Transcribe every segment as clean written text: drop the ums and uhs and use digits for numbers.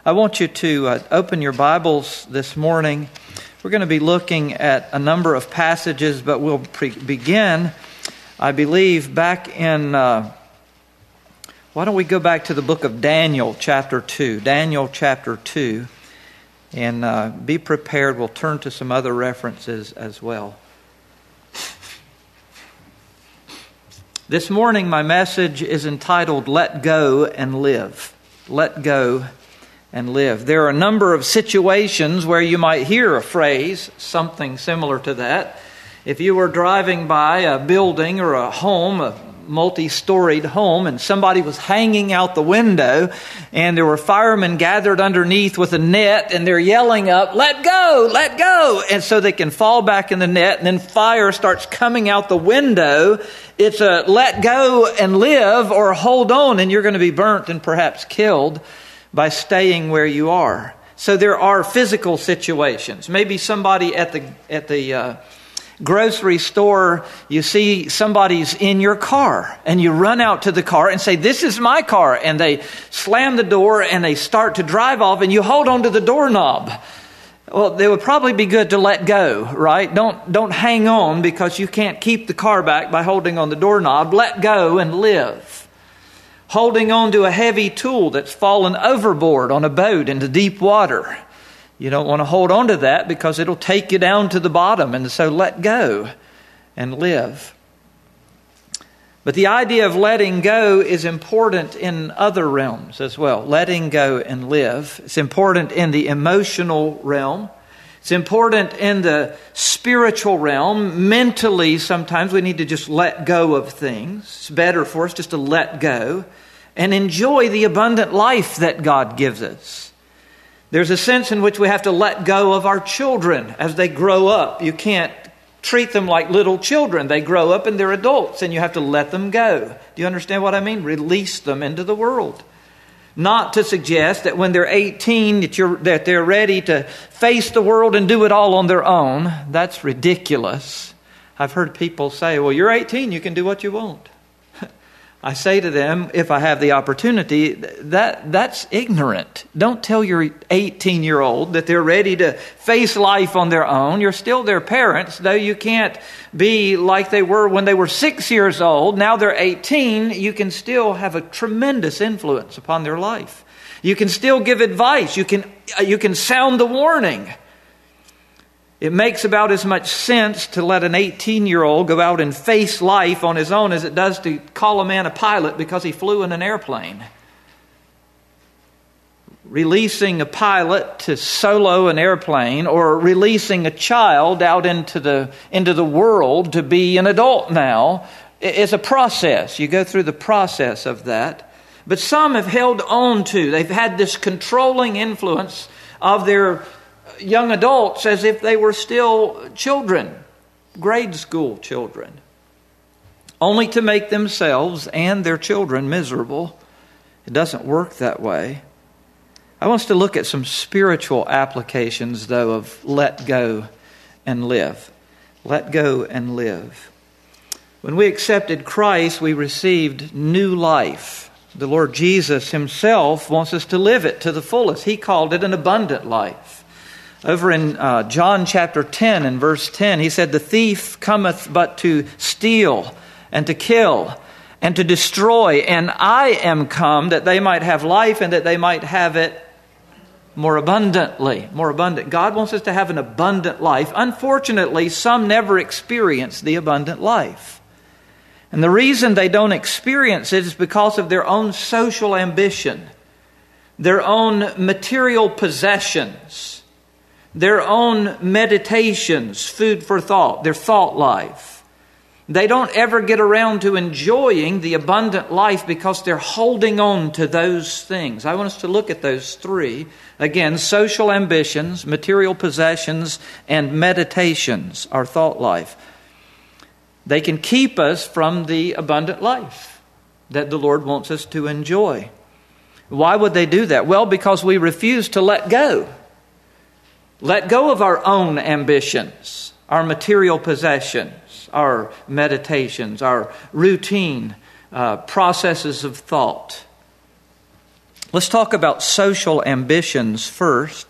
I want you to open your Bibles this morning. We're going to be looking at a number of passages, but we'll begin, I believe, back in... why don't we go back to the book of Daniel, chapter 2. Daniel, chapter 2. And be prepared. We'll turn to some other references as well. This morning, my message is entitled, Let Go and Live. Let go and live. There are a number of situations where you might hear a phrase, something similar to that. If you were driving by a building or a home, a multi-storied home, and somebody was hanging out the window, and there were firemen gathered underneath with a net, and they're yelling up, let go, let go, and so they can fall back in the net, and then fire starts coming out the window. It's a let go and live, or hold on, and you're going to be burnt and perhaps killed by staying where you are. So there are physical situations. Maybe somebody at the grocery store, you see somebody's in your car, and you run out to the car and say, this is my car, and they slam the door and they start to drive off, and you hold on to the doorknob. Well, it would probably be good to let go, right? Don't hang on because you can't keep the car back by holding on the doorknob. Let go and live. Holding on to a heavy tool that's fallen overboard on a boat into deep water. You don't want to hold on to that because it'll take you down to the bottom. And so let go and live. But the idea of letting go is important in other realms as well. Letting go and live. It's important in the emotional realm. It's important in the spiritual realm. Mentally, sometimes we need to just let go of things. It's better for us just to let go and enjoy the abundant life that God gives us. There's a sense in which we have to let go of our children as they grow up. You can't treat them like little children. They grow up and they're adults, and you have to let them go. Do you understand what I mean? Release them into the world. Not to suggest that when they're 18 that they're ready to face the world and do it all on their own. That's ridiculous. I've heard people say, well, you're 18, you can do what you want. I say to them, if I have the opportunity, that's ignorant. Don't tell your 18-year-old that they're ready to face life on their own. You're still their parents, though you can't be like they were when they were 6 years old. Now they're 18. You can still have a tremendous influence upon their life. You can still give advice. You can sound the warning. It makes about as much sense to let an 18-year-old go out and face life on his own as it does to call a man a pilot because he flew in an airplane. Releasing a pilot to solo an airplane, or releasing a child out into the world to be an adult now, is a process. You go through the process of that. But some have held on to, they've had this controlling influence of their young adults as if they were still children, grade school children, only to make themselves and their children miserable. It doesn't work that way. I want us to look at some spiritual applications, though, of let go and live. Let go and live. When we accepted Christ, we received new life. The Lord Jesus himself wants us to live it to the fullest. He called it an abundant life. Over in John chapter 10 and verse 10, he said, the thief cometh but to steal and to kill and to destroy. And I am come that they might have life and that they might have it more abundantly. More abundant. God wants us to have an abundant life. Unfortunately, some never experience the abundant life. And the reason they don't experience it is because of their own social ambition, their own material possessions, their own meditations, food for thought, their thought life. They don't ever get around to enjoying the abundant life because they're holding on to those things. I want us to look at those three. Again, social ambitions, material possessions, and meditations, our thought life. They can keep us from the abundant life that the Lord wants us to enjoy. Why would they do that? Well, because we refuse to let go. Let go of our own ambitions, our material possessions, our meditations, our routine processes of thought. Let's talk about social ambitions first.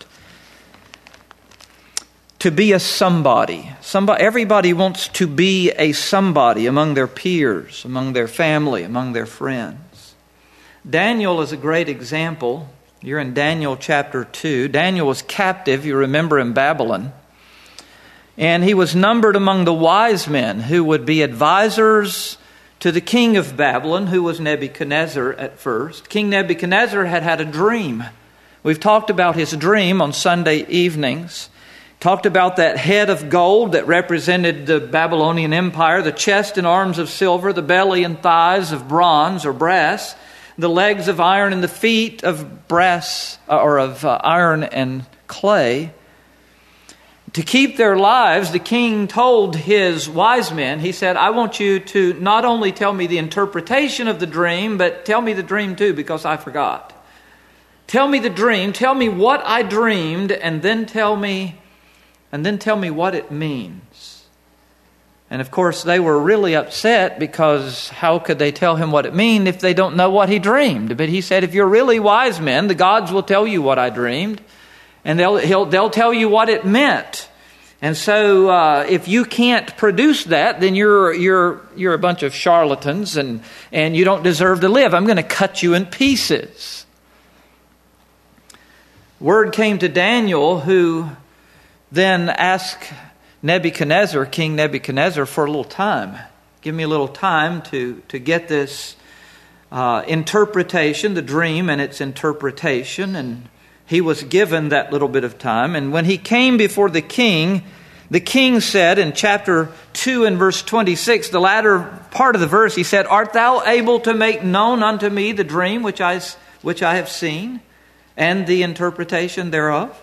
To be a somebody. Everybody wants to be a somebody among their peers, among their family, among their friends. Daniel is a great example. You're in Daniel chapter 2. Daniel was captive, you remember, in Babylon. And he was numbered among the wise men who would be advisors to the king of Babylon, who was Nebuchadnezzar at first. King Nebuchadnezzar had a dream. We've talked about his dream on Sunday evenings. Talked about that head of gold that represented the Babylonian Empire, the chest and arms of silver, the belly and thighs of bronze or brass, the legs of iron and the feet of brass or of iron and clay. To keep their lives, the king told his wise men, he said, I want you to not only tell me the interpretation of the dream, but tell me the dream too, because I forgot. Tell me the dream, tell me what I dreamed, and then tell me what it means. And of course, they were really upset because how could they tell him what it means if they don't know what he dreamed? But he said, if you're really wise men, the gods will tell you what I dreamed, and they'll tell you what it meant. And so, if you can't produce that, then you're a bunch of charlatans, and you don't deserve to live. I'm going to cut you in pieces. Word came to Daniel, who then asked Nebuchadnezzar, King Nebuchadnezzar, for a little time. Give me a little time to get this interpretation, the dream and its interpretation. And he was given that little bit of time. And when he came before the king said in chapter 2 and verse 26, the latter part of the verse, he said, Art thou able to make known unto me the dream which I have seen, and the interpretation thereof?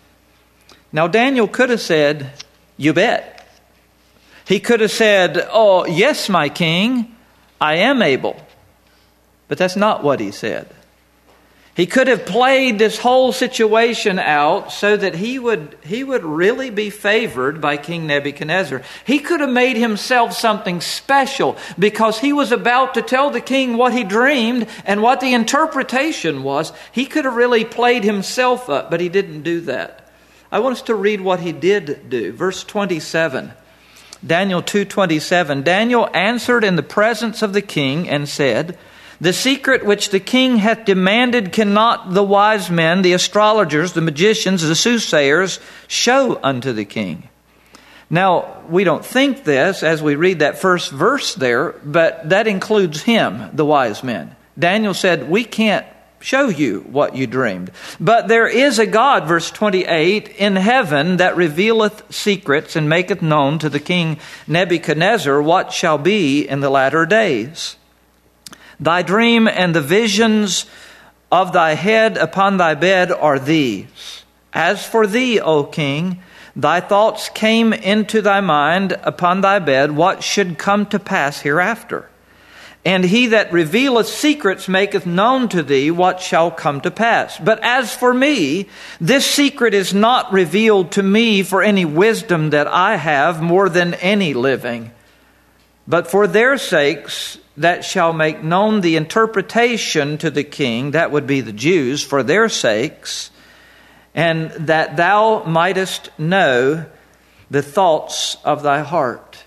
Now Daniel could have said, you bet. He could have said, oh, yes, my king, I am able. But that's not what he said. He could have played this whole situation out so that he would really be favored by King Nebuchadnezzar. He could have made himself something special because he was about to tell the king what he dreamed and what the interpretation was. He could have really played himself up, but he didn't do that. I want us to read what he did do. Verse 27, Daniel 2:27. Daniel answered in the presence of the king and said, The secret which the king hath demanded cannot the wise men, the astrologers, the magicians, the soothsayers show unto the king. Now, we don't think this as we read that first verse there, but that includes him, the wise men. Daniel said, we can't show you what you dreamed. But there is a God, verse 28, in heaven that revealeth secrets and maketh known to the king Nebuchadnezzar what shall be in the latter days. Thy dream and the visions of thy head upon thy bed are these. As for thee, O king, thy thoughts came into thy mind upon thy bed, what should come to pass hereafter. And he that revealeth secrets maketh known to thee what shall come to pass. But as for me, this secret is not revealed to me for any wisdom that I have more than any living, but for their sakes that shall make known the interpretation to the king, that would be the Jews, for their sakes, and that thou mightest know the thoughts of thy heart.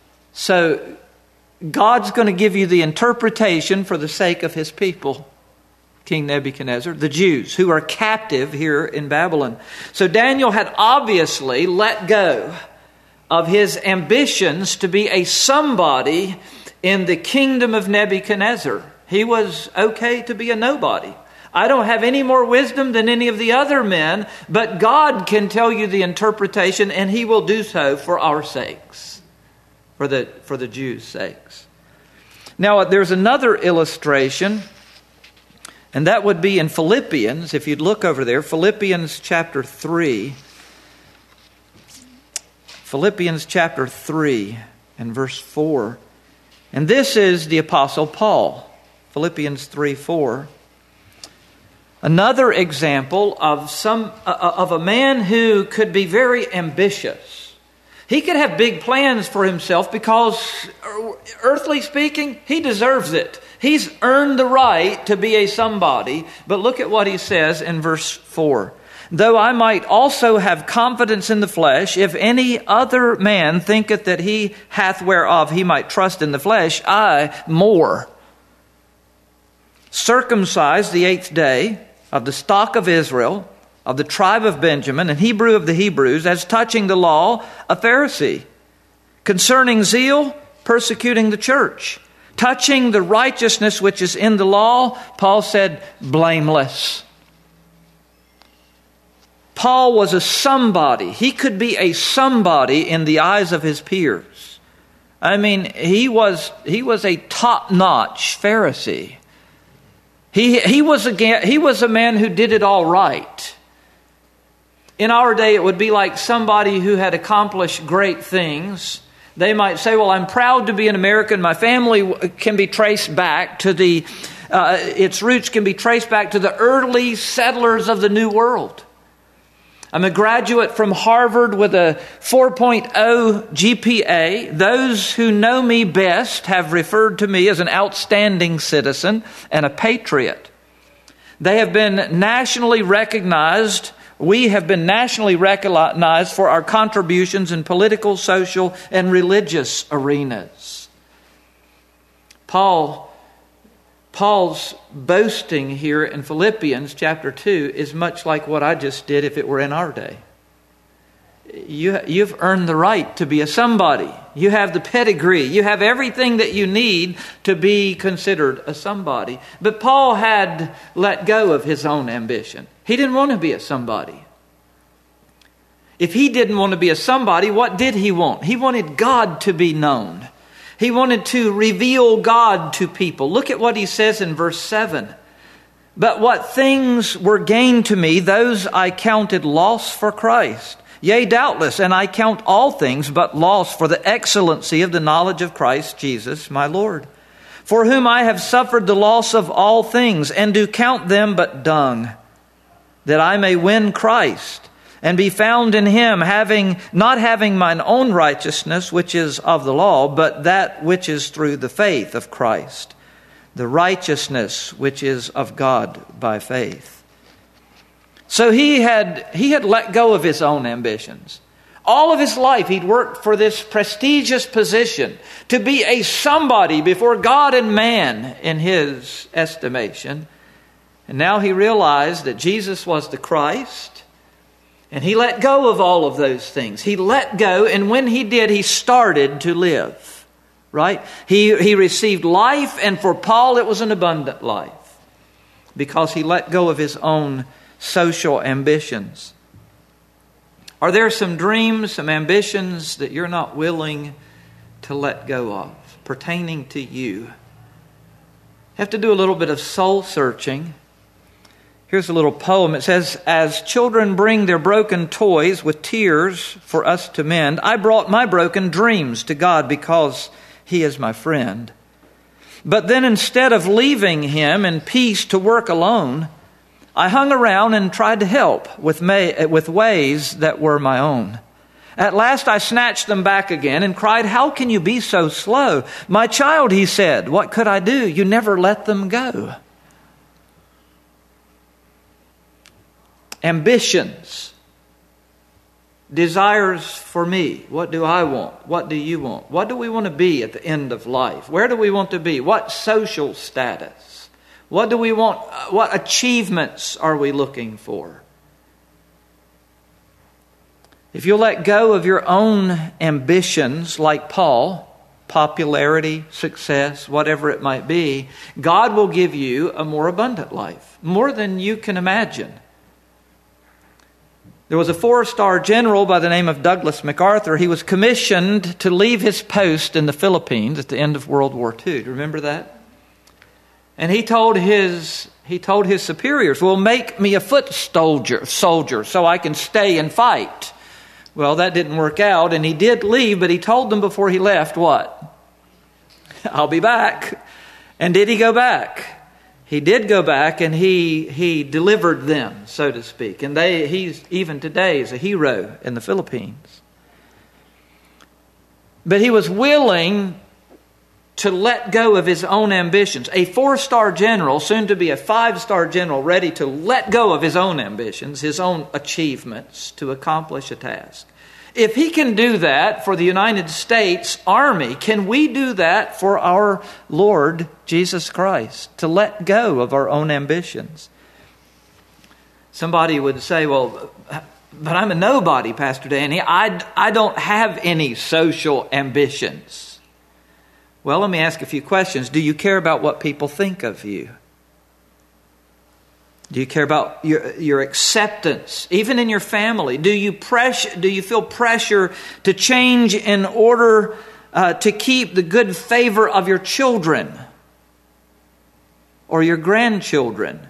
So God's going to give you the interpretation for the sake of his people, King Nebuchadnezzar, the Jews who are captive here in Babylon. So Daniel had obviously let go of his ambitions to be a somebody in the kingdom of Nebuchadnezzar. He was okay to be a nobody. I don't have any more wisdom than any of the other men, but God can tell you the interpretation, and he will do so for our sakes, for the Jews' sakes. Now, there's another illustration, and that would be in Philippians. If you'd look over there, Philippians chapter 3. Philippians chapter 3 and verse 4. And this is the Apostle Paul. Philippians 3:4. Another example of a man who could be very ambitious. He could have big plans for himself because, earthly speaking, he deserves it. He's earned the right to be a somebody. But look at what he says in verse 4. Though I might also have confidence in the flesh, if any other man thinketh that he hath whereof he might trust in the flesh, I more. Circumcised the 8th day, of the stock of Israel, of the tribe of Benjamin, and Hebrew of the Hebrews, as touching the law, a Pharisee. Concerning zeal, persecuting the church. Touching the righteousness which is in the law, Paul said, blameless. Paul was a somebody. He could be a somebody in the eyes of his peers. I mean, he was a top-notch Pharisee. He was a man who did it all right. In our day, it would be like somebody who had accomplished great things. They might say, well, I'm proud to be an American. My family can be traced back to its roots can be traced back to the early settlers of the New World. I'm a graduate from Harvard with a 4.0 GPA. Those who know me best have referred to me as an outstanding citizen and a patriot. They have been nationally recognized. We have been nationally recognized for our contributions in political, social, and religious arenas. Paul's boasting here in Philippians chapter 2 is much like what I just did if it were in our day. You've earned the right to be a somebody. You have the pedigree. You have everything that you need to be considered a somebody. But Paul had let go of his own ambition. He didn't want to be a somebody. If he didn't want to be a somebody, what did he want? He wanted God to be known. He wanted to reveal God to people. Look at what he says in verse 7. But what things were gained to me, those I counted loss for Christ. Yea, doubtless, and I count all things but loss for the excellency of the knowledge of Christ Jesus my Lord, for whom I have suffered the loss of all things, and do count them but dung, that I may win Christ, and be found in him, not having mine own righteousness, which is of the law, but that which is through the faith of Christ, the righteousness which is of God by faith. So he had let go of his own ambitions. All of his life he'd worked for this prestigious position, to be a somebody before God and man in his estimation. And now he realized that Jesus was the Christ. And he let go of all of those things. He let go, and when he did, he started to live. Right? He received life, and for Paul it was an abundant life. Because he let go of his own social ambitions. Are there some dreams, some ambitions that you're not willing to let go of, pertaining to you? You have to do a little bit of soul searching. Here's a little poem. It says, as children bring their broken toys with tears for us to mend, I brought my broken dreams to God because he is my friend. But then instead of leaving him in peace to work alone, I hung around and tried to help with ways that were my own. At last I snatched them back again and cried, how can you be so slow? My child, he said, what could I do? You never let them go. Ambitions, desires for me. What do I want? What do you want? What do we want to be at the end of life? Where do we want to be? What social status? What do we want? What achievements are we looking for? If you let go of your own ambitions like Paul, popularity, success, whatever it might be, God will give you a more abundant life, more than you can imagine. There was a 4-star general by the name of Douglas MacArthur. He was commissioned to leave his post in the Philippines at the end of World War II. Do you remember that? And he told his superiors, well, make me a foot soldier so I can stay and fight. Well, that didn't work out, and he did leave, but he told them before he left what? I'll be back. And did he go back? He did go back, and he delivered them, so to speak. And he's even today is a hero in the Philippines. But he was willing to let go of his own ambitions. A 4-star general, soon to be a 5-star general, ready to let go of his own ambitions, his own achievements to accomplish a task. If he can do that for the United States Army, can we do that for our Lord Jesus Christ? To let go of our own ambitions. Somebody would say, well, but I'm a nobody, Pastor Danny. I don't have any social ambitions. Well, let me ask a few questions. Do you care about what people think of you? Do you care about your acceptance, even in your family? Do you feel pressure to change in order to keep the good favor of your children or your grandchildren?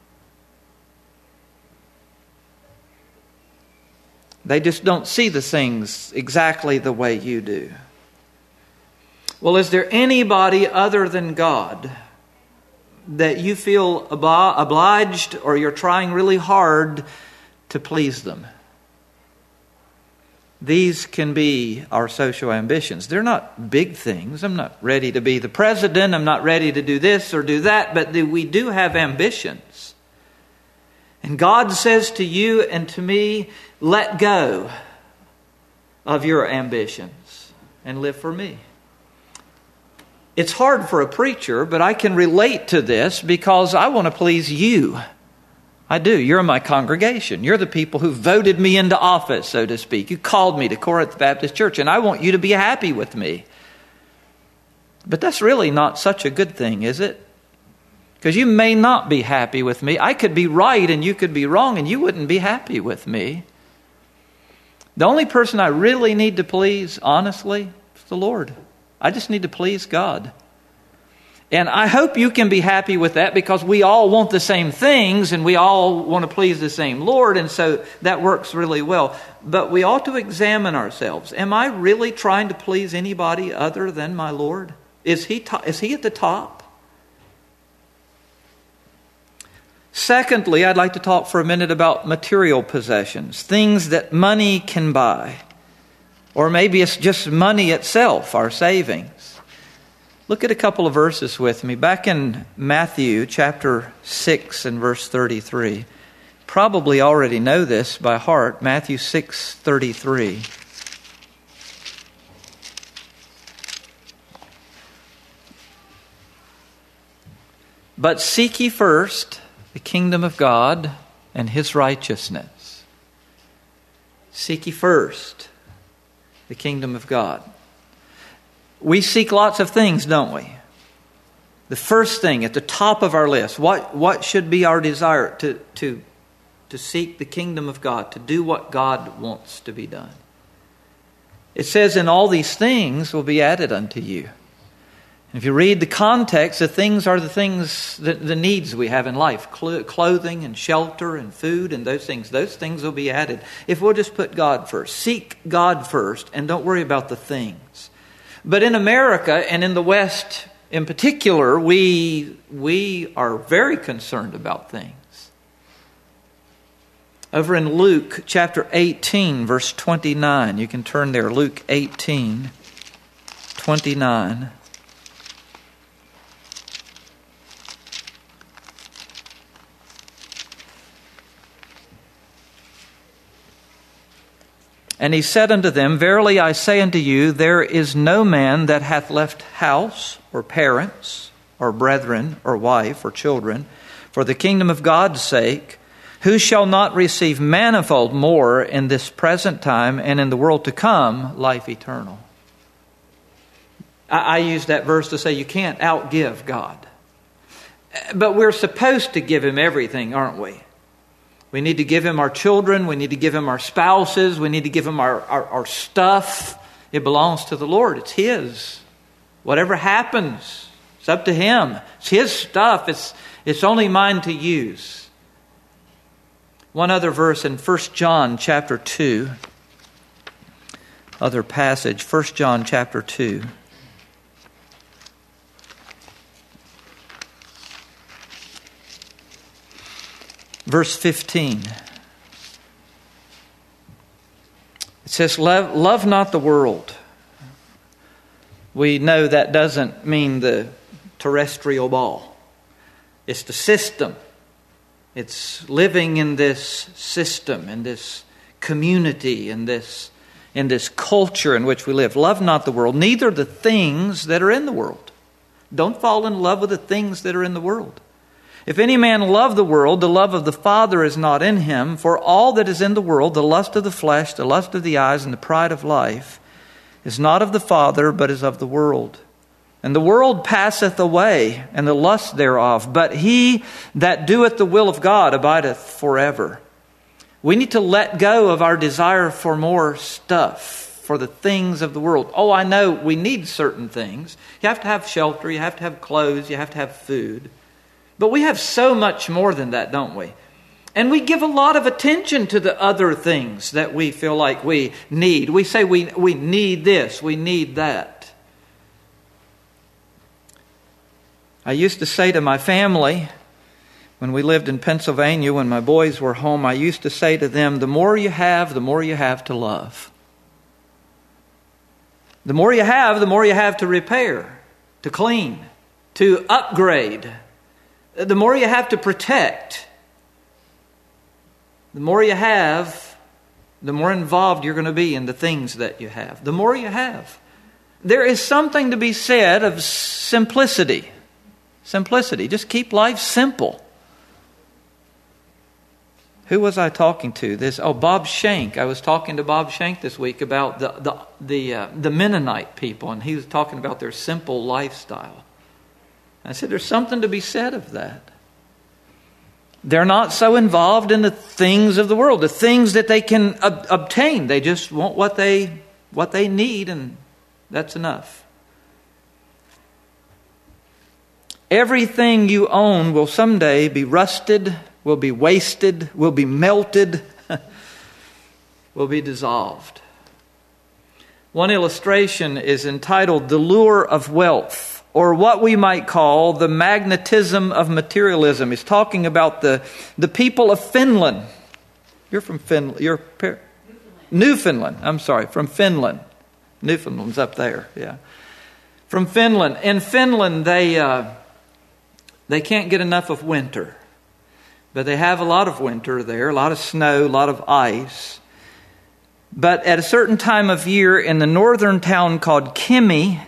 They just don't see the things exactly the way you do. Well, is there anybody other than God that you feel obliged or you're trying really hard to please them? These can be our social ambitions. They're not big things. I'm not ready to be the president. I'm not ready to do this or do that. But we do have ambitions. And God says to you and to me, let go of your ambitions and live for me. It's hard for a preacher, but I can relate to this because I want to please you. I do. You're my congregation. You're the people who voted me into office, so to speak. You called me to Corinth Baptist Church, and I want you to be happy with me. But that's really not such a good thing, is it? Because you may not be happy with me. I could be right and you could be wrong, and you wouldn't be happy with me. The only person I really need to please, honestly, is the Lord. I just need to please God. And I hope you can be happy with that because we all want the same things and we all want to please the same Lord. And so that works really well. But we ought to examine ourselves. Am I really trying to please anybody other than my Lord? Is he at the top? Secondly, I'd like to talk for a minute about material possessions, things that money can buy. Or maybe it's just money itself, our savings. Look at a couple of verses with me. Back in Matthew chapter 6 and verse 33. Probably already know this by heart. Matthew 6:33. But seek ye first the kingdom of God and his righteousness. Seek ye first the kingdom of God. We seek lots of things, don't we? The first thing at the top of our list, what should be our desire? To seek the kingdom of God, to do what God wants to be done. It says, and all these things will be added unto you. If you read the context, the things are the needs we have in life. Clothing and shelter and food and those things. Those things will be added. If we'll just put God first. Seek God first and don't worry about the things. But in America and in the West in particular, we are very concerned about things. Over in Luke chapter 18, verse 29. You can turn there. Luke 18, 29. And he said unto them, verily I say unto you, there is no man that hath left house, or parents, or brethren, or wife, or children, for the kingdom of God's sake, who shall not receive manifold more in this present time, and in the world to come, life eternal. I use that verse to say you can't outgive God. But we're supposed to give him everything, aren't we? We need to give him our children. We need to give him our spouses. We need to give him our stuff. It belongs to the Lord. It's his. Whatever happens, it's up to him. It's his stuff. It's only mine to use. One other verse in 1 John chapter 2. Other passage, 1 John chapter 2. Verse 15. It says, love not the world, we know that doesn't mean the terrestrial ball. It's the system. It's living in this system, in this community, in this culture in which we live. Love not the world, neither the things that are in the world. Don't fall in love with the things that are in the world. If any man love the world, the love of the Father is not in him. For all that is in the world, the lust of the flesh, the lust of the eyes, and the pride of life, is not of the Father, but is of the world. And the world passeth away, and the lust thereof. But he that doeth the will of God abideth forever. We need to let go of our desire for more stuff, for the things of the world. Oh, I know we need certain things. You have to have shelter, you have to have clothes, you have to have food. But we have so much more than that, don't we? And we give a lot of attention to the other things that we feel like we need. We say we need this, we need that. I used to say to my family, when we lived in Pennsylvania, when my boys were home, I used to say to them, the more you have to love. The more you have to repair, to clean, to upgrade. The more you have to protect. The more you have, the more involved you're going to be in the things that you have. The more you have. There is something to be said of simplicity. Simplicity. Just keep life simple. Who was I talking to? Bob Shank. I was talking to Bob Shank this week about the Mennonite people, and he was talking about their simple lifestyle. I said, there's something to be said of that. They're not so involved in the things of the world, the things that they can obtain. They just want what they need, and that's enough. Everything you own will someday be rusted, will be wasted, will be melted, will be dissolved. One illustration is entitled The Lure of Wealth, or what we might call the magnetism of materialism. He's talking about the people of Finland. You're from Finland. Newfoundland. I'm sorry, from Finland. Newfoundland's up there, yeah. From Finland. In Finland, they can't get enough of winter. But they have a lot of winter there, a lot of snow, a lot of ice. But at a certain time of year in the northern town called Kemi,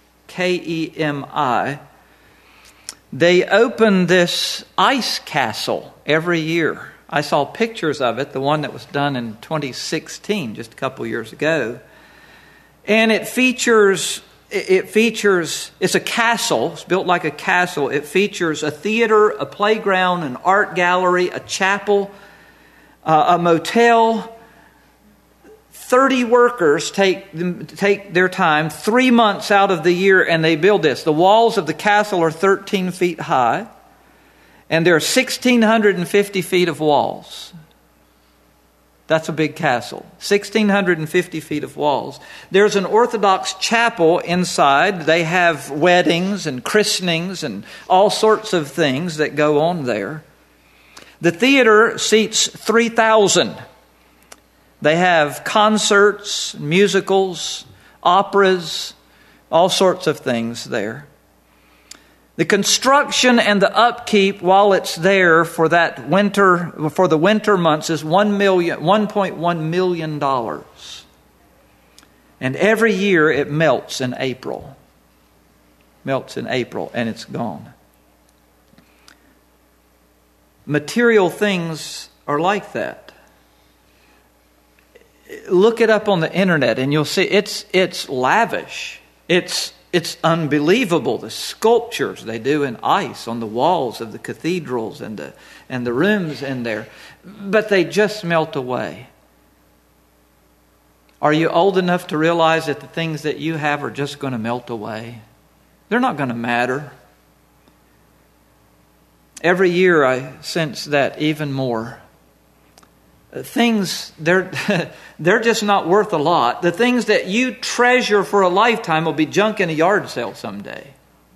Kemi, they open this ice castle every year. I saw pictures of it, the one that was done in 2016, just a couple years ago. And it features, it's a castle, it's built like a castle. It features a theater, a playground, an art gallery, a chapel, a motel. 30 workers take their time 3 months out of the year, and they build this. The walls of the castle are 13 feet high, and there are 1,650 feet of walls. That's a big castle. 1,650 feet of walls. There's an Orthodox chapel inside. They have weddings and christenings and all sorts of things that go on there. The theater seats 3,000. They have concerts, musicals, operas, all sorts of things there. The construction and the upkeep while it's there for the winter months is $1.1 million. And every year it melts in April. Melts in April and it's gone. Material things are like that. Look it up on the internet and you'll see it's lavish. It's unbelievable, the sculptures they do in ice on the walls of the cathedrals and the rooms in there. But they just melt away. Are you old enough to realize that the things that you have are just going to melt away? They're not going to matter. Every year I sense that even more. Things, they're just not worth a lot. The things that you treasure for a lifetime will be junk in a yard sale someday.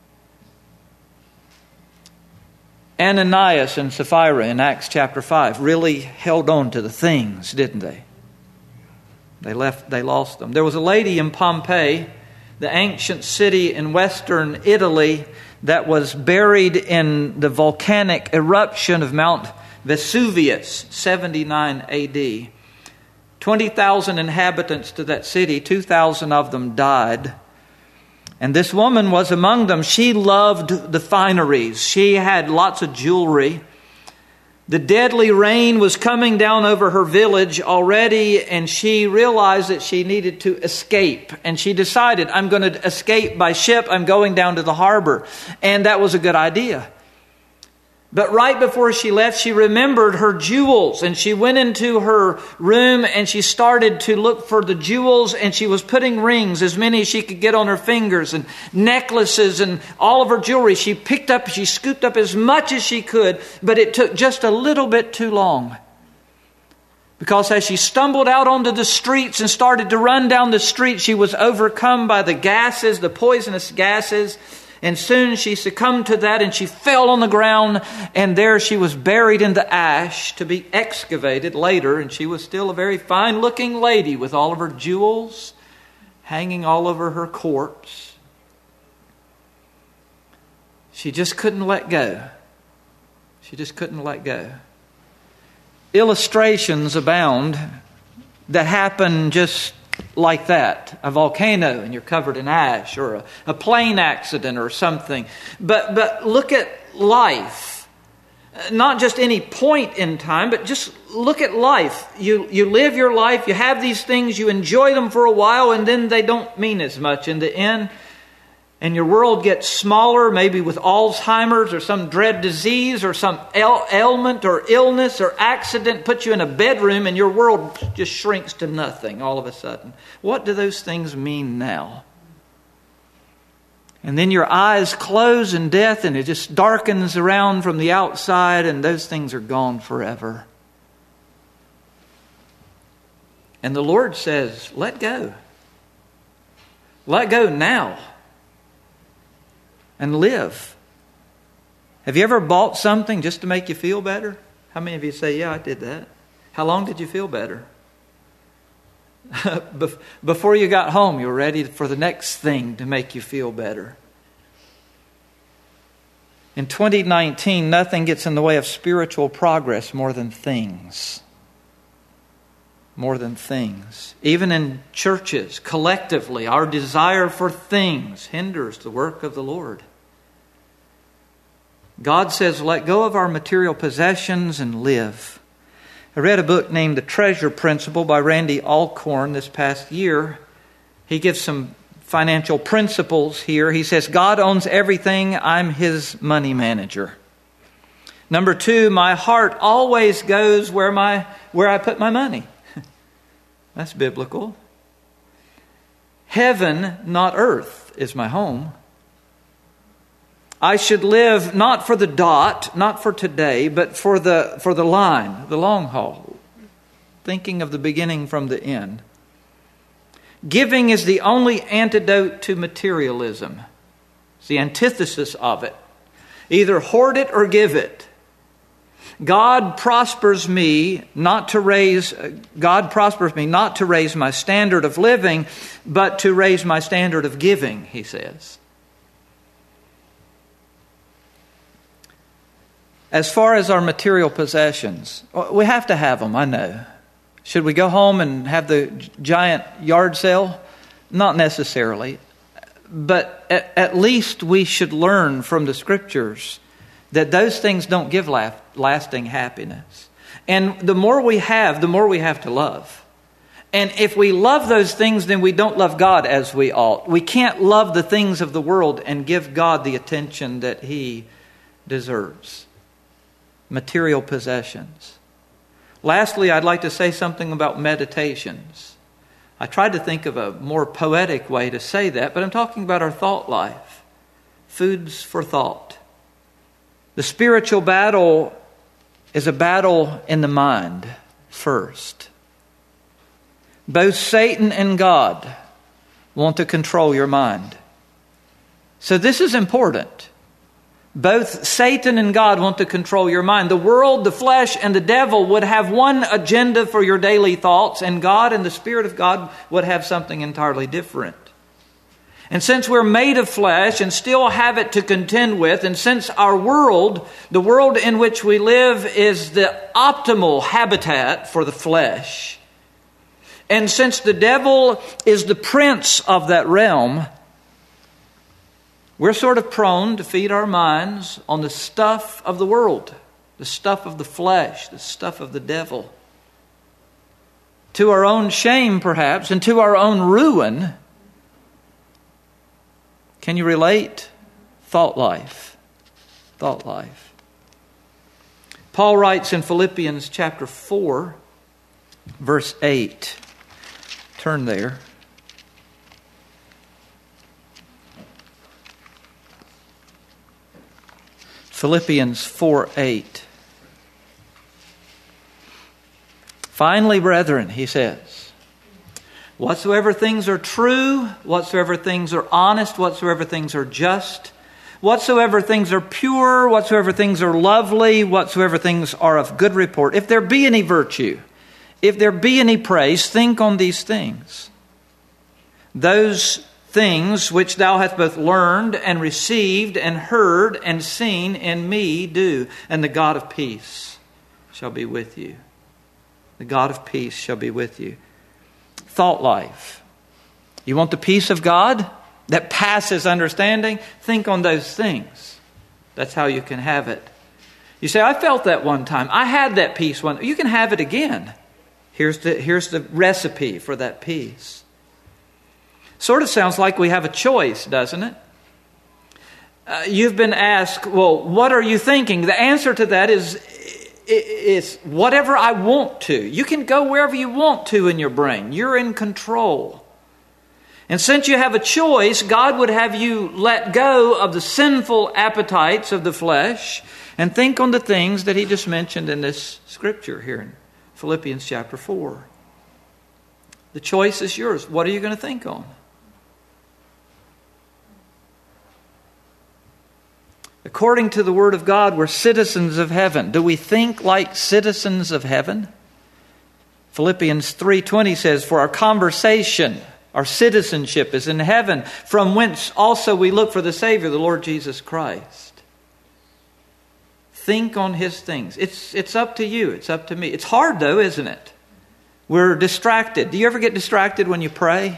Ananias and Sapphira in Acts chapter 5 really held on to the things, didn't they? They lost them. There was a lady in Pompeii the ancient city in western Italy that was buried in the volcanic eruption of Mount Vesuvius, 79 AD. 20,000 inhabitants to that city, 2,000 of them died. And this woman was among them. She loved the fineries. She had lots of jewelry. The deadly rain was coming down over her village already, and she realized that she needed to escape. And she decided, I'm going to escape by ship. I'm going down to the harbor. And that was a good idea. But right before she left, she remembered her jewels, and she went into her room and she started to look for the jewels, and she was putting rings, as many as she could get on her fingers, and necklaces and all of her jewelry. She scooped up as much as she could, but it took just a little bit too long. Because as she stumbled out onto the streets and started to run down the street, she was overcome by the gases, the poisonous gases. And soon she succumbed to that, and she fell on the ground, and there she was buried in the ash to be excavated later. And she was still a very fine-looking lady with all of her jewels hanging all over her corpse. She just couldn't let go. She just couldn't let go. Illustrations abound that happen just like that. A volcano and you're covered in ash, or a plane accident or something. But look at life. Not just any point in time, but just look at life. You live your life, you have these things, you enjoy them for a while, and then they don't mean as much in the end. And your world gets smaller, maybe with Alzheimer's or some dread disease or some ailment or illness or accident puts you in a bedroom, and your world just shrinks to nothing all of a sudden. What do those things mean now? And then your eyes close in death, and it just darkens around from the outside, and those things are gone forever. And the Lord says, let go. Let go now. And live. Have you ever bought something just to make you feel better? How many of you say, yeah, I did that? How long did you feel better? Before you got home, you were ready for the next thing to make you feel better. In 2019, nothing gets in the way of spiritual progress more than things. More than things. Even in churches, collectively, our desire for things hinders the work of the Lord. God says, let go of our material possessions and live. I read a book named The Treasure Principle by Randy Alcorn this past year. He gives some financial principles here. He says, God owns everything. I'm His money manager. Number 2, my heart always goes where I put my money. That's biblical. Heaven, not earth, is my home. I should live not for the dot, not for today, but for the line, the long haul. Thinking of the beginning from the end. Giving is the only antidote to materialism. It's the antithesis of it. Either hoard it or give it. God prospers me not to raise my standard of living, but to raise my standard of giving, he says. As far as our material possessions, we have to have them, I know. Should we go home and have the giant yard sale? Not necessarily. But at least we should learn from the Scriptures that those things don't give lasting happiness. And the more we have to love. And if we love those things, then we don't love God as we ought. We can't love the things of the world and give God the attention that He deserves. Material possessions. Lastly, I'd like to say something about meditations. I tried to think of a more poetic way to say that, but I'm talking about our thought life. Foods for thought. The spiritual battle is a battle in the mind first. Both Satan and God want to control your mind. So this is important. Both Satan and God want to control your mind. The world, the flesh, and the devil would have one agenda for your daily thoughts, and God and the Spirit of God would have something entirely different. And since we're made of flesh and still have it to contend with, and since our world, the world in which we live, is the optimal habitat for the flesh, and since the devil is the prince of that realm, we're sort of prone to feed our minds on the stuff of the world, the stuff of the flesh, the stuff of the devil. To our own shame, perhaps, and to our own ruin. Can you relate? Thought life. Thought life. Paul writes in Philippians chapter 4, verse 8. Turn there. Philippians 4:8. Finally, brethren, he says, whatsoever things are true, whatsoever things are honest, whatsoever things are just, whatsoever things are pure, whatsoever things are lovely, whatsoever things are of good report, if there be any virtue, if there be any praise, think on these things. Those things which thou hast both learned and received and heard and seen in me do, and the God of peace shall be with you. The God of peace shall be with you. Thought life. You want the peace of God that passes understanding? Think on those things. That's how you can have it. You say, I felt that one time. I had that peace one. You can have it again. Here's the recipe for that peace. Sort of sounds like we have a choice, doesn't it? You've been asked, well, what are you thinking? The answer to that is whatever I want to. You can go wherever you want to in your brain. You're in control. And since you have a choice, God would have you let go of the sinful appetites of the flesh and think on the things that he just mentioned in this scripture here in Philippians chapter 4. The choice is yours. What are you going to think on? According to the Word of God, we're citizens of heaven. Do we think like citizens of heaven? Philippians 3:20 says, for our conversation, our citizenship is in heaven, from whence also we look for the Savior, the Lord Jesus Christ. Think on his things. It's up to you. It's up to me. It's hard though, isn't it? We're distracted. Do you ever get distracted when you pray?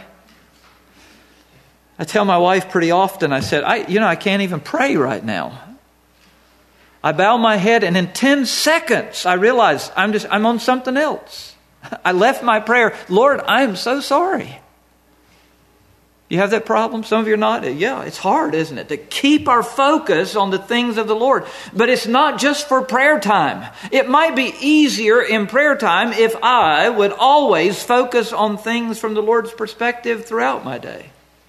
I tell my wife pretty often, I said, I can't even pray right now. I bow my head and in 10 seconds I realize I'm on something else. I left my prayer. Lord, I am so sorry. You have that problem? Some of you are not. Yeah, it's hard, isn't it? To keep our focus on the things of the Lord. But it's not just for prayer time. It might be easier in prayer time if I would always focus on things from the Lord's perspective throughout my day.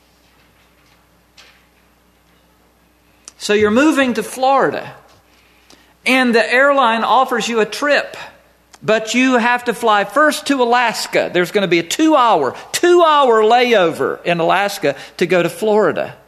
So you're moving to Florida, and the airline offers you a trip, but you have to fly first to Alaska. There's going to be a 2-hour layover in Alaska to go to Florida.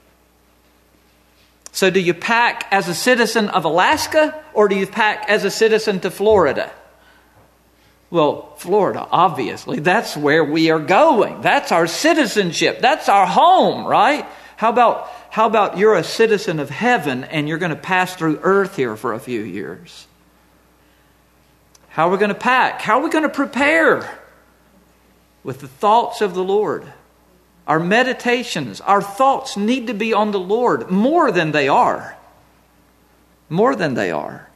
So do you pack as a citizen of Alaska, or do you pack as a citizen to Florida? Well, Florida, obviously. That's where we are going. That's our citizenship. That's our home, right? How about you're a citizen of heaven and you're going to pass through earth here for a few years? How are we going to pack? How are we going to prepare? With the thoughts of the Lord. Our meditations, our thoughts need to be on the Lord more than they are. More than they are.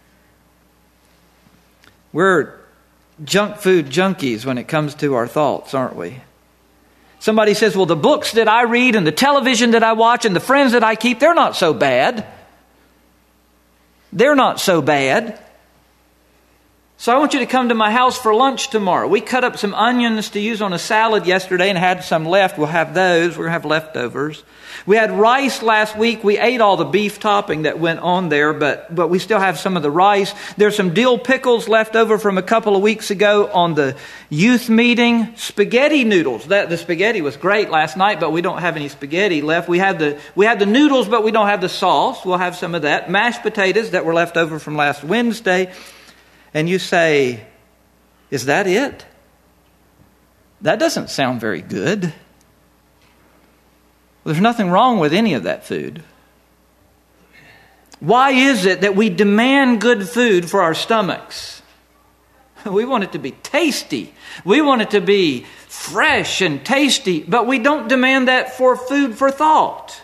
We're junk food junkies when it comes to our thoughts, aren't we? Somebody says, well, the books that I read and the television that I watch and the friends that I keep, they're not so bad. They're not so bad. So I want you to come to my house for lunch tomorrow. We cut up some onions to use on a salad yesterday and had some left. We'll have those. We're going to have leftovers. We had rice last week. We ate all the beef topping that went on there, but we still have some of the rice. There's some dill pickles left over from a couple of weeks ago on the youth meeting. Spaghetti noodles. The spaghetti was great last night, but we don't have any spaghetti left. We had the noodles, but we don't have the sauce. We'll have some of that. Mashed potatoes that were left over from last Wednesday. And you say, is that it? That doesn't sound very good. Well, there's nothing wrong with any of that food. Why is it that we demand good food for our stomachs? We want it to be tasty. We want it to be fresh and tasty, but we don't demand that for food for thought.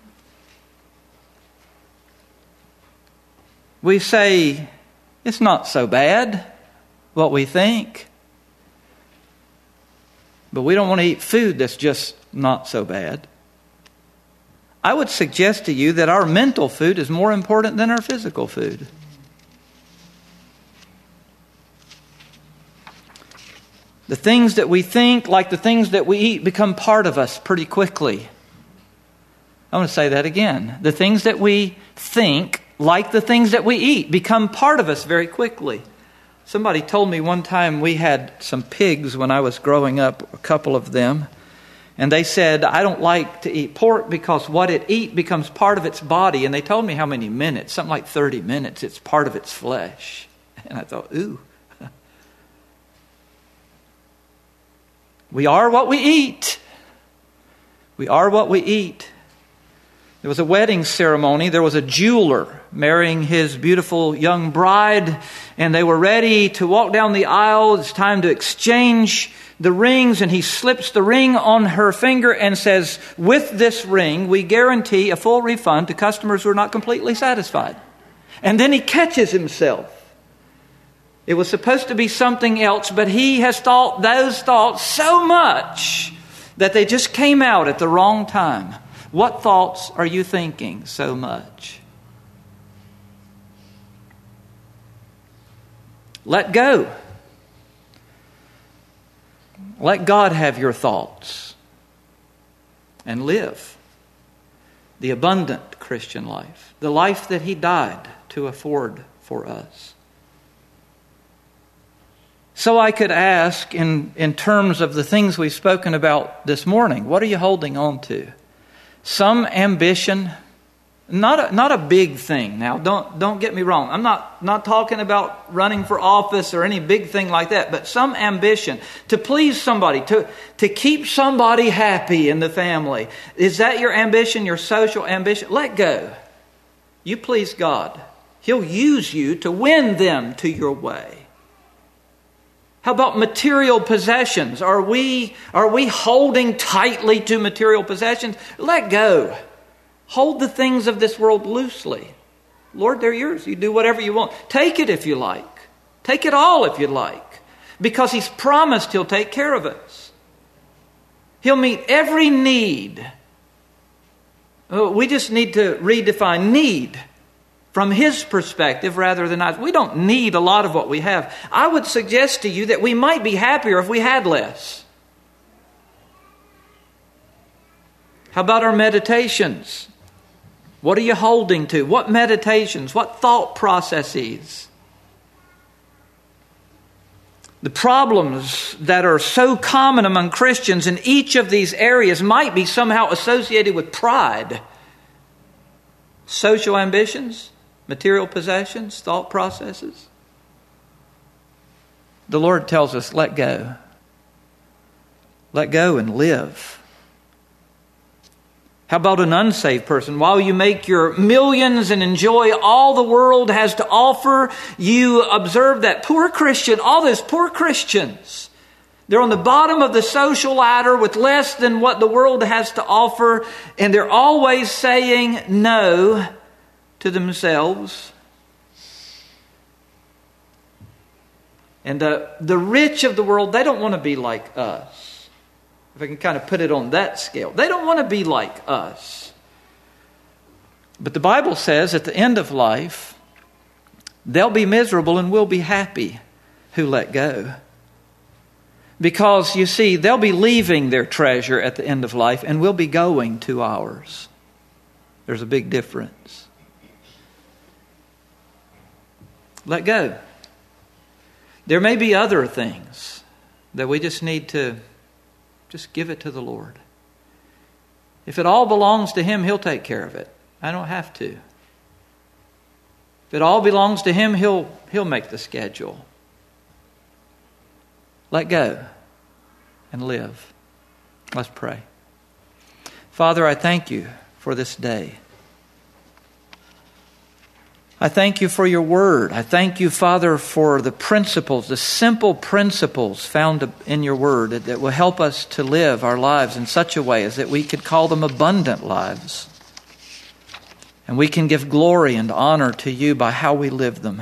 We say, it's not so bad, what we think. But we don't want to eat food that's just not so bad. I would suggest to you that our mental food is more important than our physical food. The things that we think, like the things that we eat, become part of us pretty quickly. I want to say that again. The things that we think, like the things that we eat, become part of us very quickly. Somebody told me one time we had some pigs when I was growing up, a couple of them. And they said, I don't like to eat pork because what it eats becomes part of its body. And they told me how many minutes, something like 30 minutes, it's part of its flesh. And I thought, ooh. We are what we eat. We are what we eat. There was a wedding ceremony. There was a jeweler marrying his beautiful young bride, and they were ready to walk down the aisle. It's time to exchange the rings, and he slips the ring on her finger and says, with this ring, we guarantee a full refund to customers who are not completely satisfied. And then he catches himself. It was supposed to be something else, but he has thought those thoughts so much that they just came out at the wrong time. What thoughts are you thinking so much? Let go. Let God have your thoughts and live the abundant Christian life, the life that He died to afford for us. So I could ask in terms of the things we've spoken about this morning, what are you holding on to? Some ambition, not a big thing. Now, don't get me wrong. I'm not talking about running for office or any big thing like that, but some ambition to please somebody, to keep somebody happy in the family. Is that your ambition, your social ambition? Let go. You please God. He'll use you to win them to your way. How about material possessions? Are we holding tightly to material possessions? Let go. Hold the things of this world loosely. Lord, they're yours. You do whatever you want. Take it if you like. Take it all if you like. Because He's promised He'll take care of us. He'll meet every need. We just need to redefine need from His perspective rather than ours. We don't need a lot of what we have. I would suggest to you that we might be happier if we had less. How about our meditations? What are you holding to? What meditations? What thought processes? The problems that are so common among Christians in each of these areas might be somehow associated with pride. Social ambitions, material possessions, thought processes. The Lord tells us, let go. Let go and live. How about an unsaved person? While you make your millions and enjoy all the world has to offer, you observe that poor Christian, all those poor Christians, they're on the bottom of the social ladder with less than what the world has to offer, and they're always saying no to themselves. And the rich of the world, they don't want to be like us. If I can kind of put it on that scale. They don't want to be like us. But the Bible says at the end of life, they'll be miserable and we'll be happy who let go. Because, you see, they'll be leaving their treasure at the end of life and we'll be going to ours. There's a big difference. Let go. There may be other things that we just need to just give it to the Lord. If it all belongs to Him, He'll take care of it. I don't have to. If it all belongs to Him, He'll make the schedule. Let go and live. Let's pray. Father, I thank you for this day. I thank you for your word. I thank you, Father, for the principles, the simple principles found in your word that will help us to live our lives in such a way as that we could call them abundant lives. And we can give glory and honor to you by how we live them.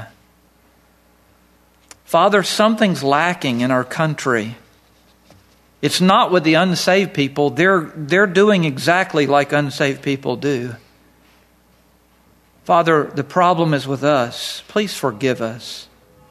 Father, something's lacking in our country. It's not with the unsaved people. They're doing exactly like unsaved people do. Father, the problem is with us. Please forgive us.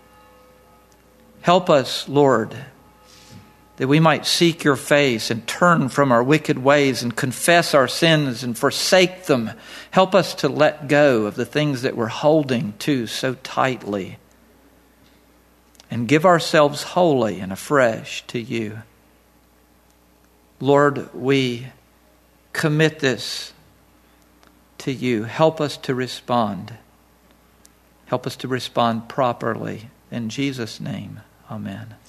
Help us, Lord, that we might seek your face and turn from our wicked ways and confess our sins and forsake them. Help us to let go of the things that we're holding to so tightly and give ourselves wholly and afresh to you. Lord, we commit this to you. Help us to respond. Help us to respond properly. In Jesus' name, amen.